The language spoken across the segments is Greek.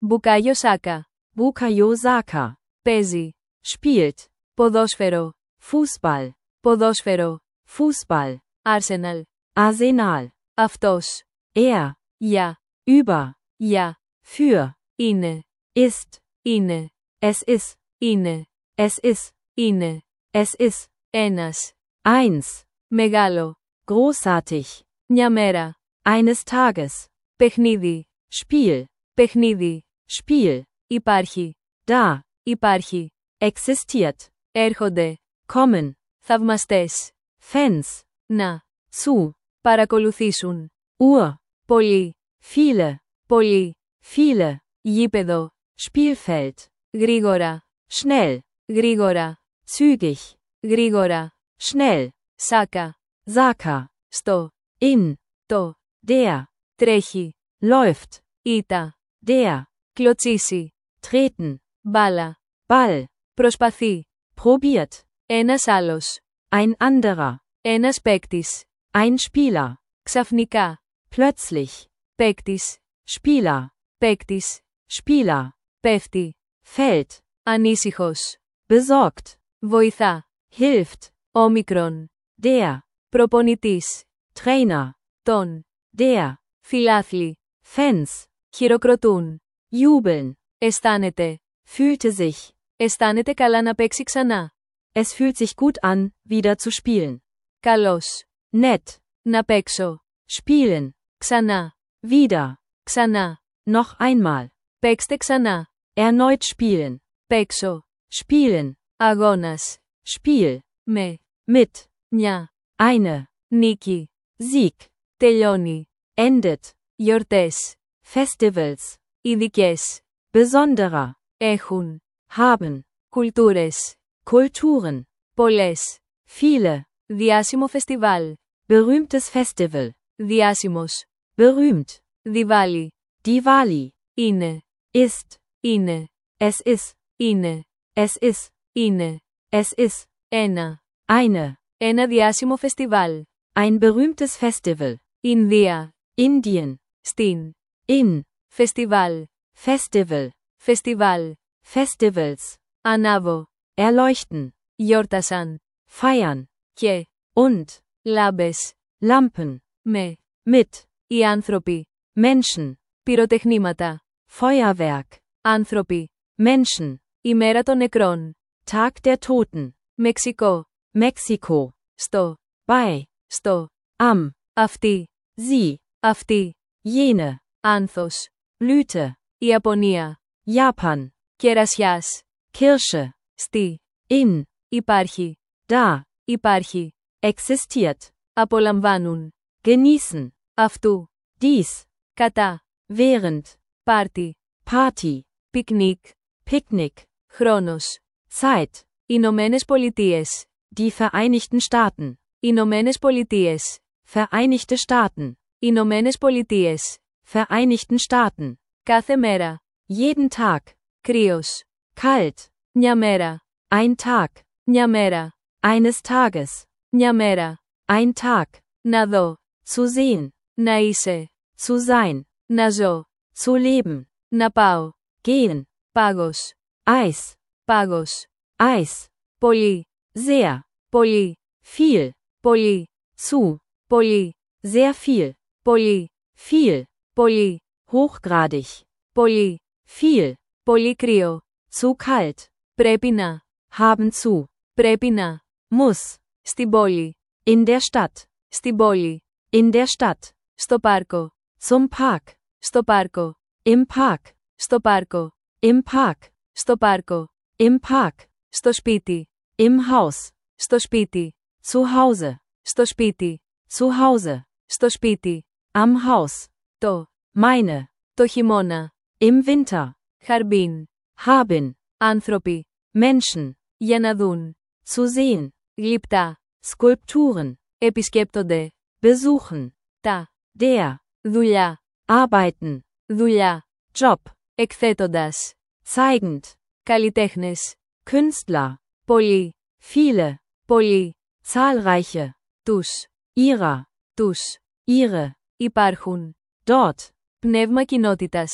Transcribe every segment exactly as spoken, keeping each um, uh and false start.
Μπουκάγιο Σάκα. Bukayo Saka. Παίζει. Spielt. Ποδόσφαιρο. Fußball. Ποδόσφαιρο. Fußball. Arsenal. Arsenal. Αυτός. Er. Για. Über. Για. Für. Είναι. Ist. Είναι. Es ist. Είναι. Es ist. Είναι. Es ist. Ένας. Eins. Μεγάλο. Großartig. Μια μέρα. Eines Tages. Παιχνίδι. Spiel. Παιχνίδι. Spiel. Υπάρχει. Da. Υπάρχει. Existiert. Έρχονται. Kommen. Θαυμαστές. Fans. Να. Zu. Παρακολουθήσουν. Uhr. Πολύ. Viele. Πολύ. Viele. Γήπεδο. Spielfeld. Γρήγορα. Schnell. Γρήγορα. Zügig. Γρήγορα. Schnell. Σάκα. Saka. Στο. In. Το. Der. Τρέχει. Läuft. Ήτα. Der. Κλωτσίσει. Treten. Μπάλα. Ball. Προσπαθεί. Probiert. Ένας άλλος. Ein anderer. Ένας παίκτης. Ein Spieler. Ξαφνικά. Plötzlich. Παίκτης. Spieler. Παίκτης. Spieler. Πέφτει. Fällt. Ανήσυχος. Besorgt. Βοηθά. Hilft. Όμικρον. Der. Προπονητής. Trainer. Τον. Der. Φιλάθλοι. Fans. Χειροκροτούν. Jubeln. Αισθάνεται. Fühlte sich. Αισθάνεται καλά να παίξει ξανά. Es fühlt sich gut an, wieder zu spielen. Καλός. Nett. Να παίξω. Spielen. Ξανά. Wieder. Ξανά. Noch einmal. Παίξτε ξανά. Erneut spielen. Παίξω. Spielen. Αγώνας. Spiel. Με. Mit. Μια. Eine. Νίκη. Sieg. Τελειώνει. Endet. Γιορτές. Festivals. Ειδικές. Besonderer. Έχουν. Haben. Κουλτούρες. Kulturen. Πολλές. Viele. Διάσημο φεστιβάλ. Berühmtes Festival. Διάσημος. Berühmt. Diwali. Diwali. Είναι. Ist. Είναι. Es ist. Είναι. Es ist. Είναι. Es ist. Ένα. Eine. Ένα διάσημο φεστιβάλ. Ein berühmtes Festival. Ινδία. Indien. Στην. In. Φεστιβάλ. Festival. Φεστιβάλ. Festivals. Ανάβω. Erleuchten. Γιόρτασαν. Feiern. Και. Und. Λάμπες. Lampen. Με. Mit. Οι άνθρωποι. Menschen. Πυροτεχνήματα. Feuerwerk. Άνθρωποι. Menschen. Ημέρα των νεκρών. Tag der Toten. Μεξικό. Mexiko. Στο. Bei. Στο. Am. Αυτή. Sie. Αυτή. Jene. Άνθος. Blüte. Ιαπωνία. Japan. Κερασιάς. Kirche. Στη. In. Υπάρχει. Da. Υπάρχει. Existiert. Απολαμβάνουν. Genießen. Αυτού. Dies. Κατά. Während. Πάρτι. Party. Πικνίκ. Picknick. Χρόνος. Zeit. Ηνωμένες Πολιτείες. Die Vereinigten Staaten. Ηνωμένες Πολιτείες. Vereinigte Staaten. Ηνωμένες Πολιτείες. Vereinigten Staaten. Κάθε μέρα. Jeden Tag. Κρύος. Kalt. Μια μέρα. Ein Tag. Μια μέρα. Eines Tages. Μια μέρα. Ein Tag. Να δω. Zu sehen. Να είσαι. Zu sein. Να ζω. Zu leben. Να πάω. Gehen. Πάγος. Eis. Πάγος. Eis. Πολύ. Sehr. Πολύ. Viel. Πολύ. Zu. Πολύ. Sehr viel. Πολύ. Viel. Πολύ. Hochgradig. Πολύ. Viel. Πολύ κρύο. Zu kalt. Πρέπει να. Haben zu. Πρέπει να. Muss. Στην πόλη. In der Stadt. Στην πόλη. In der Stadt. Στο πάρκο. Zum Park. Στο πάρκο. Im Park. Στο πάρκο. Im Park. Στο πάρκο. Im Park. Στο σπίτι. Im Haus. Στο σπίτι. Zu Hause. Στο σπίτι. Zu Hause. Στο σπίτι. Am Haus. Το. Meine. Το χειμώνα. Im Winter. Χαρμπίν. Haben. Άνθρωποι. Menschen. Για να δουν. Zu sehen. Γλυπτά. Skulpturen. Επισκέπτονται. Besuchen. Τα. Der. Δουλειά. Arbeiten. Δουλειά. Job. Εκθέτοντας. Zeigend. Καλλιτέχνες. Künstler. Πολλοί. Viele. Πολλοί. Zahlreiche. Τους. Ihrer. Τους. Ihre. Υπάρχουν. Dort. Πνεύμα κοινότητας.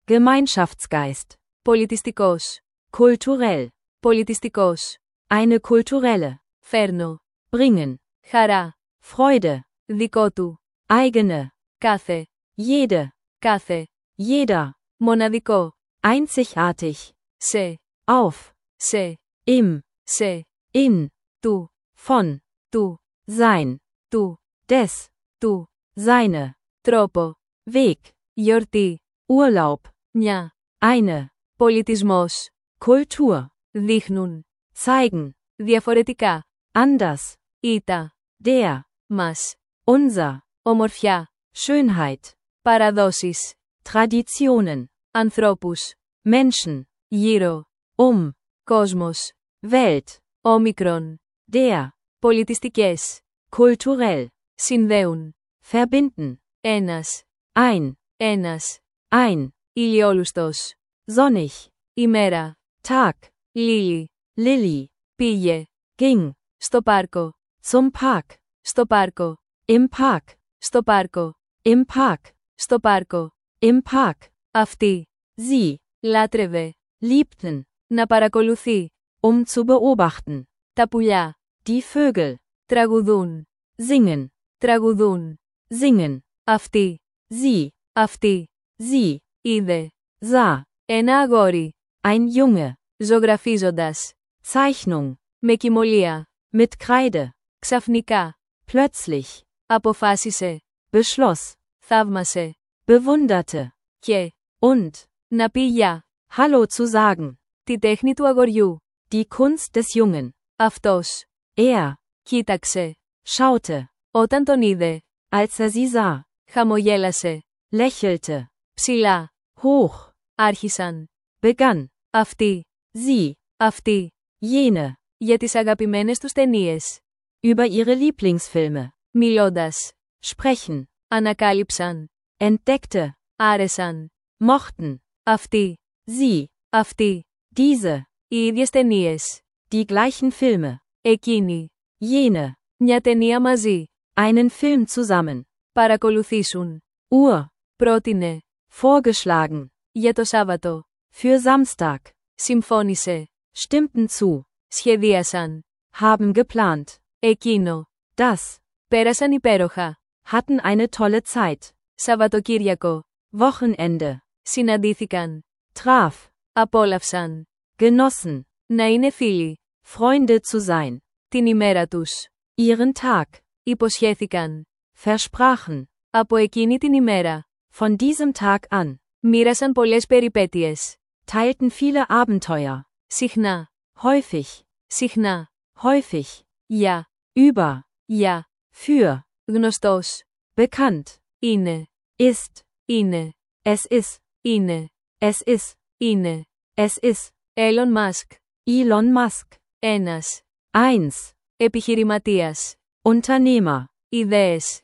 Gemeinschaftsgeist. Πολιτιστικός. Kulturell. Πολιτιστικός. Eine kulturelle. Φέρνω. Bringen. Χαρά. Freude. Δικό του. Eigene. Κάθε. Jede. Κάθε. Jeder. Μοναδικό. Einzigartig. Σε. Auf. Σε. Im. Σε. In. Του. Von. Του. Sein. Του. Des. Του. Seine. Τρόπο. Weg. Γιορτή. Urlaub. Μια. Eine. Πολιτισμός. Kultur. Δείχνουν. Zeigen. Διαφορετικά. Anders. Ήτα. Der. Μας. Unser. Ομορφιά. Schönheit. Παραδόσεις. Traditionen. Ανθρώπους. Menschen. Γύρω. Um. Κόσμος. Welt. Όμικρον. Der. Πολιτιστικές. Kulturell. Συνδέουν. Verbinden. Ένας. Ein. Ένας. Ein. Ηλιόλουστος. Sonnig. Ημέρα. Tag. Λίλι. Lilly. Πήγε. Ging. Στο πάρκο. Zum Park. Στο πάρκο. Im Park. Στο πάρκο. Im Park. Στο πάρκο. Im Park. Αυτή. Sie. Λάτρευε. Liebten. Να παρακολουθεί. Um zu beobachten. Τα πουλιά. Die Vögel. Τραγουδούν. Singen. Τραγουδούν. Singen. Αυτή. Sie. Αυτή. Sie. Είδε. Sah. Ένα αγόρι. Ein Junge. Ζωγραφίζοντας. Zeichnung. Με κυμολία. Mit Kreide. Ξαφνικά. Plötzlich. Αποφάσισε. Beschloss. Θαύμασε. Bewunderte. Και. Und. Να πει γεια. Hallo zu sagen. Τη τέχνη του αγοριού. Die Kunst des Jungen. Αυτός. Er. Κοίταξε. Schaute. Όταν τον είδε. Als er sie sah. Χαμογέλασε. Lächelte. Ψηλά. Hoch. Άρχισαν. Begann. Αυτή. Sie. Αυτή. Jene. Για τις αγαπημένες τους ταινίες. Über ihre Lieblingsfilme. Μιλώντας. Sprechen. Ανακάλυψαν. Entdeckte. Άρεσαν. Mochten. Αυτή. Sie. Αυτή. Diese. Οι ίδιες ταινίες. Die gleichen Filme. Εκείνη. Jene. Μια ταινία μαζί. Einen Film zusammen. Παρακολουθήσουν. Uhr. Πρότεινε. Vorgeschlagen. Για το Σάββατο. Für Samstag. Συμφώνησε. Stimmten zu. Σχεδίασαν. Haben geplant. Εκείνο. Das. Πέρασαν υπέροχα. Hatten eine tolle Zeit. Σαββατοκύριακο. Wochenende. Συναντήθηκαν. Traf. Απόλαυσαν. Genossen. Να είναι φίλοι. Freunde zu sein. Την ημέρα τους. Ihren Tag. Υποσχέθηκαν. Versprachen. Από εκείνη την ημέρα. Von diesem Tag an. Μοίρασαν πολλές περιπέτειες. Teilten viele Abenteuer. Συχνά. Häufig. Συχνά. Häufig. Για. Über. Για. Für. Γνωστός. Bekannt. Είναι. Ist. Είναι. Es ist. Είναι. Es ist. Είναι. Es ist. Elon Musk. Elon Musk. Ένας. Eins. Επιχειρηματίας. Unternehmer. Ιδέες.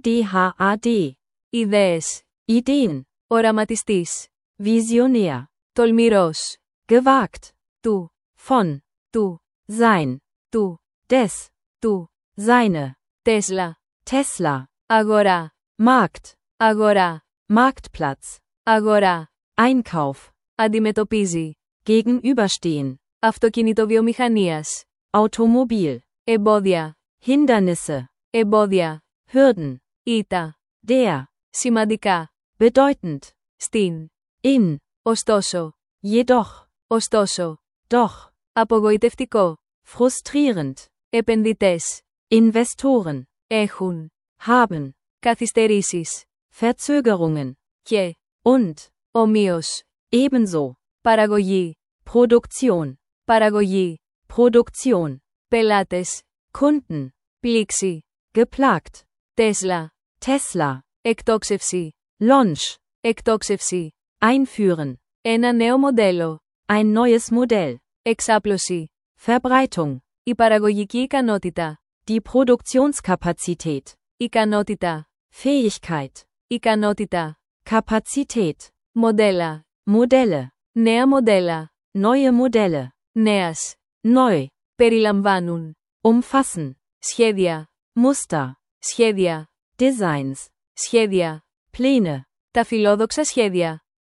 Idhad. Ιδέες. Ideen. Οραματιστής. Visionär. Τολμηρός. Gewagt. Του. Von. Του. Sein. Του. Des. Του. Seine. Τέσλα. Tesla. Αγορά. Markt. Αγορά. Marktplatz. Αγορά. Einkauf. Αντιμετωπίζει. Gegenüberstehen. Αυτοκινητοβιομηχανίας. Automobil. Εμπόδια. Hindernisse. Εμπόδια. Hürden. Ήτα. Der. Σημαντικά. Bedeutend. Στην. In. Ωστόσο. Jedoch. Ωστόσο. Doch. Απογοητευτικό. Frustrierend. Επενδυτές. Investoren. Έχουν. Haben. Καθυστερήσεις. Verzögerungen. Και. Und. Ομοίως. Ebenso. Παραγωγή. Produktion. Παραγωγή. Produktion. Πελάτες. Kunden. Πλήξη. Geplagt. Τέσλα. Tesla. Εκτόξευση. Launch. Εκτόξευση. Einführen. Ένα νέο μοντέλο. Ein neues Modell. Εξάπλωση. Verbreitung. Η παραγωγική ικανότητα. Die Produktionskapazität. Ικανότητα. Fähigkeit. Ικανότητα. Kapazität. Μοντέλα. Modelle. Νέα μοντέλα. Neue Modelle. Νέας. Neu. Περιλαμβάνουν. Umfassen. Σχέδια. Muster. Σχέδια. Designs. Σχέδια. Pläne. Τα φιλόδοξα σχέδια.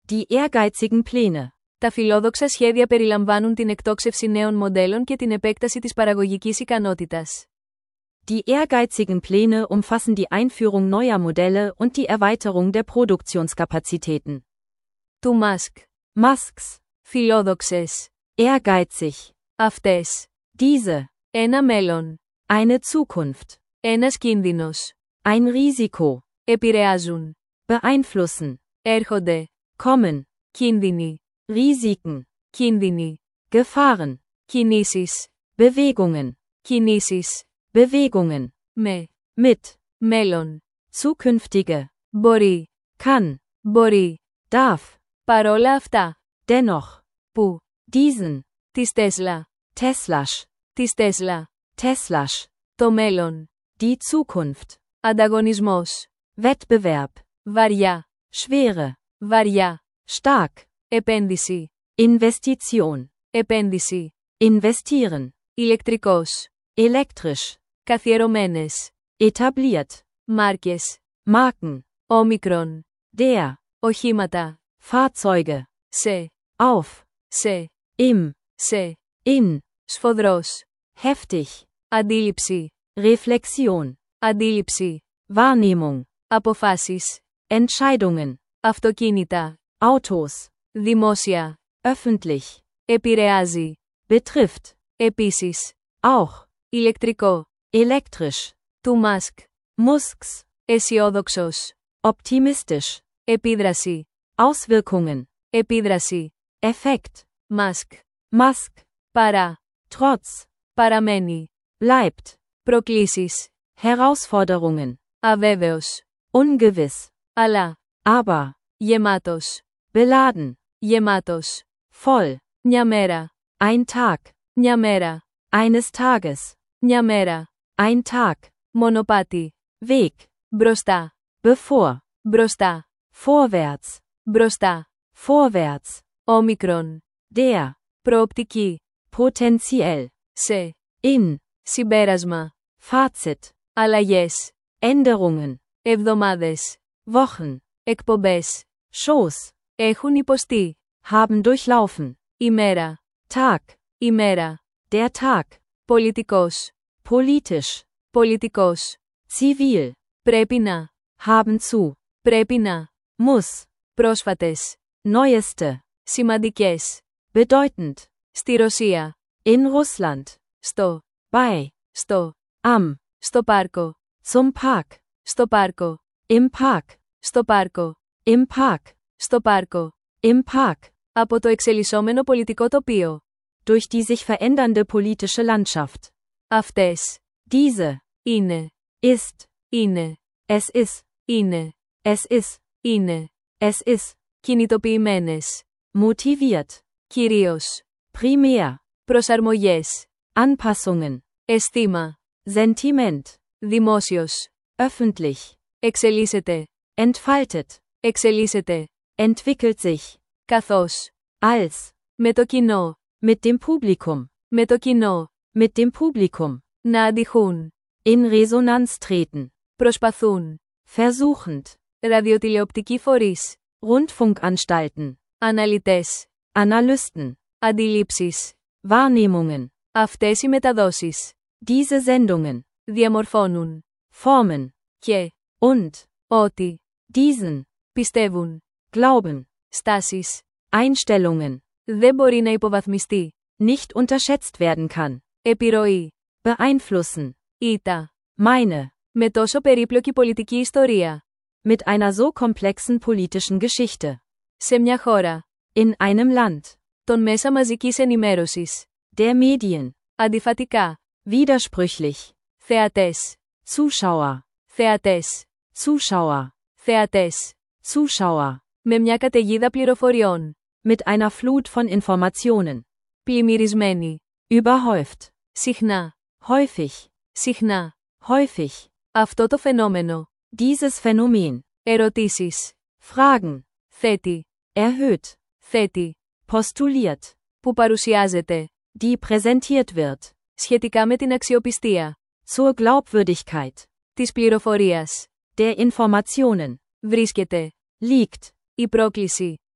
Die ehrgeizigen Pläne. Τα φιλόδοξα σχέδια περιλαμβάνουν την εκτόξευση νέων μοντέλων και την επέκταση της παραγωγικής ικανότητας. Die ehrgeizigen Pläne umfassen die Einführung neuer Modelle und die Erweiterung der Produktionskapazitäten. Του Μάσκ. Musks. Φιλόδοξες. Ehrgeizig. Αυτές. Diese. Ένα μέλλον. Eine Zukunft. Ένας κίνδυνος. Ein Risiko. Επηρεάζουν. Beeinflussen. Έρχονται. Kommen. Κίνδυνοι. Risiken. Κίνδυνοι. Gefahren. Κινήσεις. Bewegungen. Κινήσεις. Bewegungen. Με. Mit. Μέλλον. Zukünftige. Μπορεί. Kann. Μπορεί. Darf. Παρόλα αυτά. Dennoch. Που. Diesen. Της Τέσλα. Teslasch. Της Τέσλα. Teslasch. Το μέλλον. Die Zukunft. Ανταγωνισμός. Wettbewerb. Βαριά. Schwere. Βαριά. Stark. Επένδυση. Investition. Επένδυση. Investieren. Ηλεκτρικός. Elektrisch. Καθιερωμένες. Etabliert. Μάρκες. Marken. Όμικρον. Der. Οχήματα. Fahrzeuge. Σε. Auf. Σε. Im. Σε. In. Σφοδρός. Heftig. Αντίληψη. Reflexion. Αντίληψη. Wahrnehmung. Αποφάσεις. Entscheidungen. Αυτοκίνητα. Autos. Δημόσια. Öffentlich. Επηρεάζει. Betrifft. Επίσης. Auch. Ηλεκτρικό. Elektrisch. Του Μάσκ. Musks. Αισιόδοξος. Optimistisch. Επίδραση. Auswirkungen. Επίδραση. Effekt. Μάσκ. Musk. Παρά. Trotz. Παραμένει. Bleibt. Προκλήσεις. Herausforderungen. Αβέβαιος. Ungewiss. Αλλά. Aber. Γεμάτος. Beladen. Γεμάτος. Voll. Μια μέρα. Ein Tag. Μια μέρα. Eines Tages. Μια μέρα. Ein Tag. Μονοπάτι. Weg. Μπροστά. Bevor. Μπροστά. Vorwärts. Μπροστά. Vorwärts. Όμικρον. Der. Προοπτική. Potentiell. Σε. In. Συμπέρασμα. Fazit. Αλλαγές. Änderungen. Εβδομάδες. Wochen. Εκπομπές. Shows. Έχουν υποστεί. Haben durchlaufen. Ημέρα. Tag. Ημέρα. Der Tag. Πολιτικός. Politisch. Πολιτικός. Zivil. Πρέπει να. Haben zu. Πρέπει να. Muss. Πρόσφατες. Neueste. Σημαντικές. Bedeutend. Στη Ρωσία. In Russland. Στο. Bei. Στο. Am. Στο πάρκο. Zum Park. Στο πάρκο. Im Park. Στο πάρκο. Im Park. Στο πάρκο. Im Park. Από το εξελισσόμενο πολιτικό τοπίο. Durch die sich verändernde politische Landschaft. Αυτές. Diese. Είναι. Ist. Είναι. Es ist. Είναι. Es ist. Είναι. Es ist. Κινητοποιημένες. Motiviert. Κυρίως. Primär. Προσαρμογές. Anpassungen. Αισθήμα. Sentiment. Δημόσιος. Öffentlich. Εξελίσσεται. Entfaltet. Εξελίσσεται. Entwickelt sich. Καθώς. Als. Με το κοινό. Mit dem Publikum. Με το κοινό. Mit dem Publikum. Να αντιχούν. In Resonanz treten. Προσπαθούν. Versuchend. Ραδιοτηλεοπτικοί φορείς. Rundfunkanstalten. Αναλυτές. Analysten. Αντιλήψεις. Wahrnehmungen. Αυτές οι μεταδόσεις. Diese Sendungen. Διαμορφώνουν. Formen. Και. Und. Ότι. Diesen. Πιστεύουν. Glauben. Στάσεις. Einstellungen. Δεν μπορεί να υποβαθμιστεί. Nicht unterschätzt werden kann. Επιρροή. Beeinflussen. Ήτα. Meine. Με τόσο περίπλοκη πολιτική ιστορία. Mit einer so komplexen politischen Geschichte. Σε μια χώρα. In einem Land. Των μέσα μαζικής ενημέρωσης. Der Medien. Αντιφατικά. Widersprüchlich. Θεατές. Zuschauer. Θεατές. Zuschauer. Θεατές. Zuschauer. Με μια καταιγίδα πληροφοριών. Mit einer Flut von Informationen. Πλημμυρισμένη. Überhäuft. Συχνά. Häufig. Συχνά. Häufig. Αυτό το φαινόμενο. Dieses Phänomen. Ερωτήσεις. Fragen. Θέτει. Erhöht. Θέτει. Postuliert. Που παρουσιάζεται. Die präsentiert wird. Σχετικά με την αξιοπιστία. Zur Glaubwürdigkeit. Της πληροφορίας. Der Informationen. Βρίσκεται. Liegt. Η πρόκληση.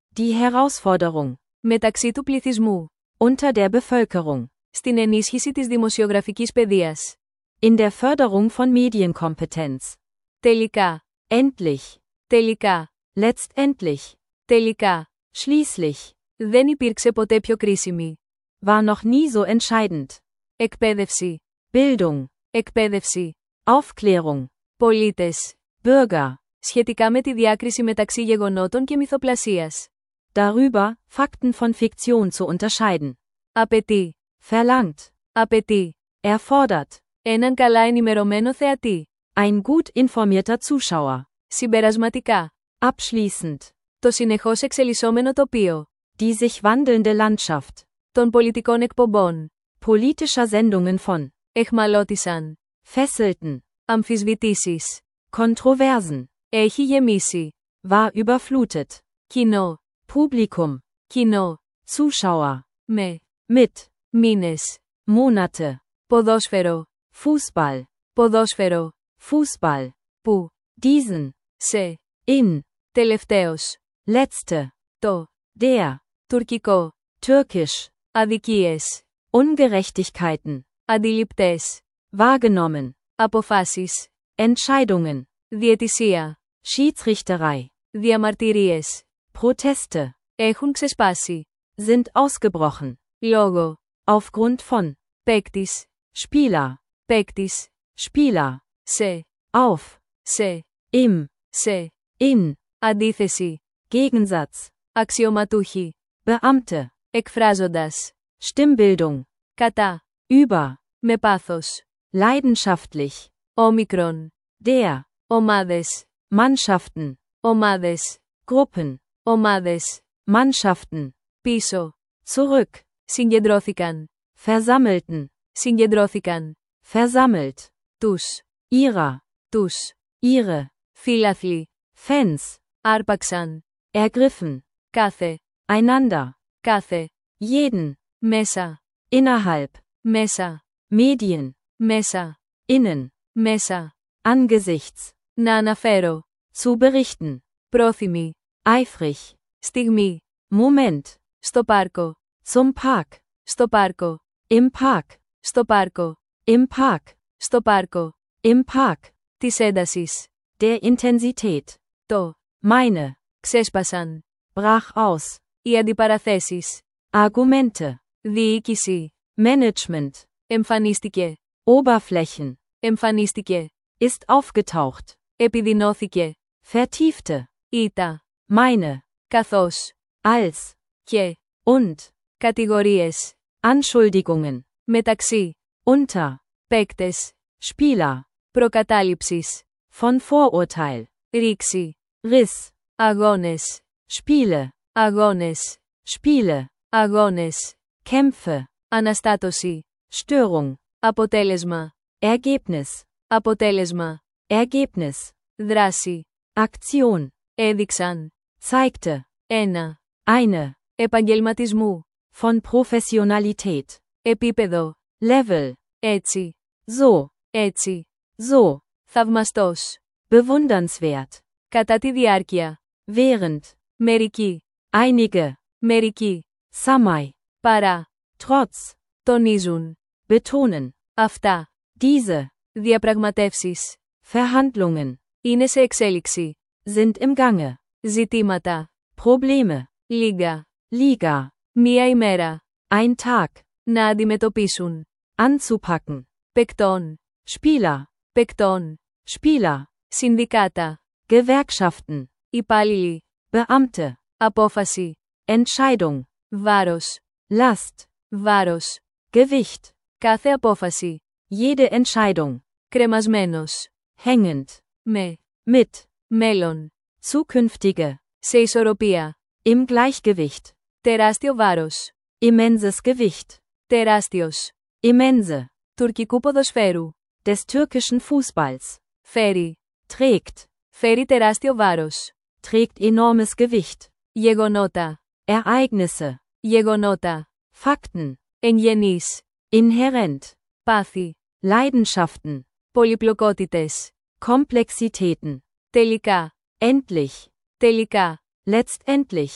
Die Herausforderung. Μεταξύ του πληθυσμού. Unter der Bevölkerung. Στην ενίσχυση της δημοσιογραφικής παιδείας. In der Förderung von Medienkompetenz. Τελικά. Endlich. Τελικά. Letztendlich. Τελικά. Schließlich. Δεν υπήρξε ποτέ πιο κρίσιμη. War noch nie so entscheidend. Εκπαίδευση. Bildung. Εκπαίδευση. Aufklärung. Πολίτες. Bürger. Σχετικά με τη διάκριση μεταξύ γεγονότων και μυθοπλασίας. Darüber, Fakten von Fiktion zu unterscheiden. Απαιτεί. Verlangt. Απαιτεί. Erfordert. Έναν καλά ενημερωμένο θεατή. Ein gut informierter Zuschauer. Συμπερασματικά. Abschließend. Το συνεχώς εξελισσόμενο τοπίο. Die sich wandelnde Landschaft. Των πολιτικών εκπομπών. Politischer Sendungen von. Εχμαλώτισαν. Fesselten. Αμφισβητήσεις. Kontroversen. Έχει γεμίσει. War überflutet. Κοινό. Publikum. Κοινό. Zuschauer. Με. Mit. Μήνες. Monate. Ποδόσφαιρο. Fußball. Ποδόσφαιρο. Fußball. Που. Diesen. Σε. In. Τελευταίος. Letzte. Το. Der. Τουρκικό. Türkisch. Αδικίες. Ungerechtigkeiten. Αντιληπτές. Wahrgenommen. Αποφάσεις. Entscheidungen. Διαιτησία. Schiedsrichterei. Διαμαρτυρίες. Proteste. Έχουν ξεσπάσει. Sind ausgebrochen. Λόγω. Aufgrund von. Παίκτης. Spieler. Παίκτης. Spieler. Σε. Auf. Σε. Im. Σε. In. Αντίθεση. Gegensatz. Αξιωματούχοι. Beamte. Εκφράζοντας. Stimmbildung. Κατά. Über. Με πάθος. Leidenschaftlich. Όμικρον. Der. Ομάδες. Mannschaften. Ομάδες. Gruppen. Ομάδες. Mannschaften. Πίσω. Zurück. Συγκεντρώθηκαν. Versammelten. Συγκεντρώθηκαν. Versammelt. Τους. Ihrer. Τους. Ihre. Φίλαθλοι. Fans. Άρπαξαν. Ergriffen. Κάθε. Einander. Κάθε. Jeden. Μέσα. Innerhalb. Μέσα. Medien. Μέσα. Innen. Μέσα. Angesichts. Να αναφέρω. Zu berichten. Πρόθυμη. Eifrig. Στιγμή. Moment. Στο πάρκο. Zum Park. Στο πάρκο. Im Park. Στο πάρκο. Im Park. Στο πάρκο. Im Park. Της έντασης. Der Intensität. Το. Meine. Ξέσπασαν. Brach aus. Οι αντιπαραθέσεις. Argumente. Διοίκηση. Management. Εμφανίστηκε. Oberflächen. Εμφανίστηκε. Ist aufgetaucht. Επιδεινώθηκε. Vertiefte. Ήτα. Meine. Καθώς. Als. Και. Und. Κατηγορίες. Anschuldigungen. Μεταξύ. Unter. Παίκτες. Spieler. Προκατάληψης. Von Vorurteil. Ρήξη. Riss. Αγώνες. Spiele. Αγώνες. Spiele. Αγώνες. Kämpfe. Αναστάτωση. Störung. Αποτέλεσμα. Ergebnis. Αποτέλεσμα. Ergebnis. Δράση. Aktion. Έδειξαν. Zeigte. Ένα. Eine. Επαγγελματισμού. Von Professionalität. Επίπεδο. Level. Έτσι. So. Έτσι. So. Θαυμαστός. Bewundernswert. Κατά τη διάρκεια. Während. Μερικοί. Einige. Μερικοί. Samai. Παρά. Trotz. Τονίζουν. Betonen. Αυτά. Diese. Διαπραγματεύσεις. Verhandlungen. Είναι σε εξέλιξη. Sind im Gange. Ζητήματα. Probleme. Λίγα. Liga. Μία ημέρα. Ein Tag. Να αντιμετωπίσουν. Anzupacken. Παικτών. Spieler. Παικτών. Spieler. Συνδικάτα. Gewerkschaften. Υπάλληλοι. Beamte. Απόφαση. Entscheidung. Βάρος. Last. Βάρος. Gewicht. Κάθε απόφαση. Jede Entscheidung. Κρεμασμένος. Hängend. Με. Mit. Μέλλον. Zukünftige. Σε ισορροπία. Im Gleichgewicht. Τεράστιο βάρος. Immenses Gewicht. Τεράστιος. Immense. Τουρκικού ποδοσφαίρου. Des türkischen Fußballs. Φέρει. Trägt. Φέρει τεράστιο βάρος. Trägt enormes Gewicht. Γεγονότα. Ereignisse. Γεγονότα. Fakten. Εγγενείς. Inhärent. Πάθη. Leidenschaften. Πολυπλοκότητες. Komplexitäten. Τελικά. Endlich. Τελικά. Letztendlich.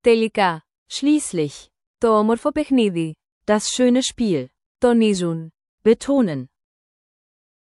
Τελικά. Schließlich. Το όμορφο παιχνίδι. Das schöne Spiel. Τονίζουν. Betonen.